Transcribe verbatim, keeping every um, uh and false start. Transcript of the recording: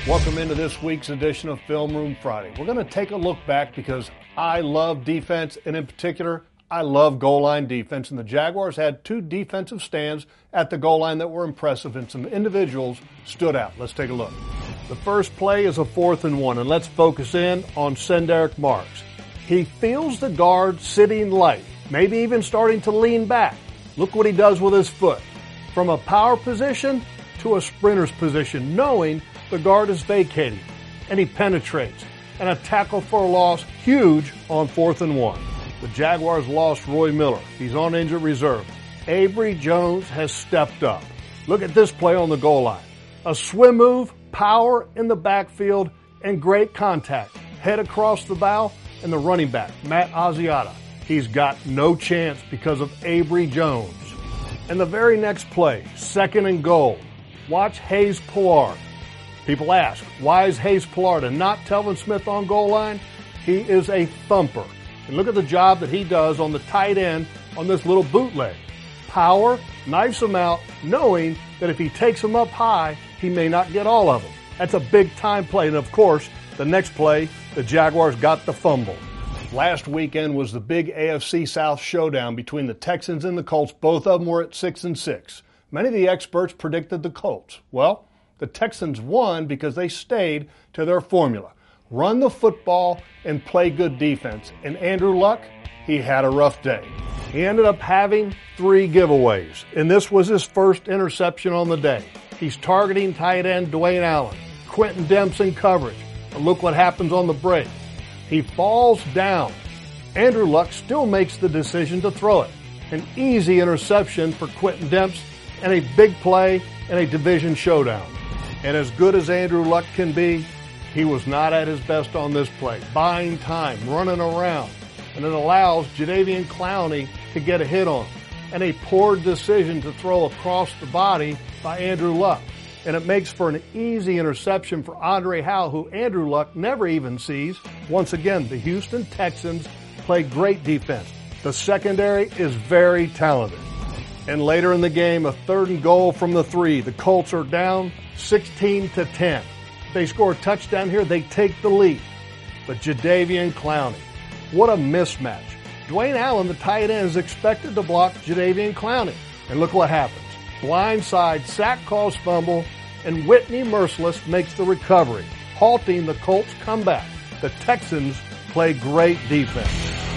Welcome into this week's edition of Film Room Friday. We're going to take a look back because I love defense, and in particular, I love goal line defense. And the Jaguars had two defensive stands at the goal line that were impressive, and some individuals stood out. Let's take a look. The first play is a fourth and one, and let's focus in on Senderick Marks. He feels the guard sitting light, maybe even starting to lean back. Look what he does with his foot. From a power position to a sprinter's position, knowing the guard is vacating, and he penetrates. And a tackle for a loss, huge on fourth and one. The Jaguars lost Roy Miller. He's on injured reserve. Avery Jones has stepped up. Look at this play on the goal line. A swim move, power in the backfield, and great contact. Head across the bow, and the running back, Matt Asiata. He's got no chance because of Avery Jones. And the very next play, second and goal. Watch Hayes Pullard. People ask, why is Hayes Pullard and not Telvin Smith on goal line? He is a thumper. And look at the job that he does on the tight end on this little bootleg. Power, knifes him out, knowing that if he takes him up high, he may not get all of them. That's a big time play. And of course, the next play, the Jaguars got the fumble. Last weekend was the big A F C South showdown between the Texans and the Colts. Both of them were at six and six. Many of the experts predicted the Colts. Well, the Texans won because they stayed to their formula. Run the football and play good defense. And Andrew Luck, he had a rough day. He ended up having three giveaways, and this was his first interception on the day. He's targeting tight end Dwayne Allen, Quentin Demps in coverage. And look what happens on the break. He falls down. Andrew Luck still makes the decision to throw it. An easy interception for Quentin Demps and a big play in a division showdown. And as good as Andrew Luck can be, he was not at his best on this play. Buying time, running around, and it allows Jadeveon Clowney to get a hit on him. And a poor decision to throw across the body by Andrew Luck. And it makes for an easy interception for Andre Howell, who Andrew Luck never even sees. Once again, the Houston Texans play great defense. The secondary is very talented. And later in the game, a third and goal from the three. The Colts are down sixteen to ten. They score a touchdown here, they take the lead. But Jadeveon Clowney, what a mismatch. Dwayne Allen, the tight end, is expected to block Jadeveon Clowney. And look what happens. Blindside, sack calls fumble, and Whitney Merciless makes the recovery, halting the Colts' comeback. The Texans play great defense.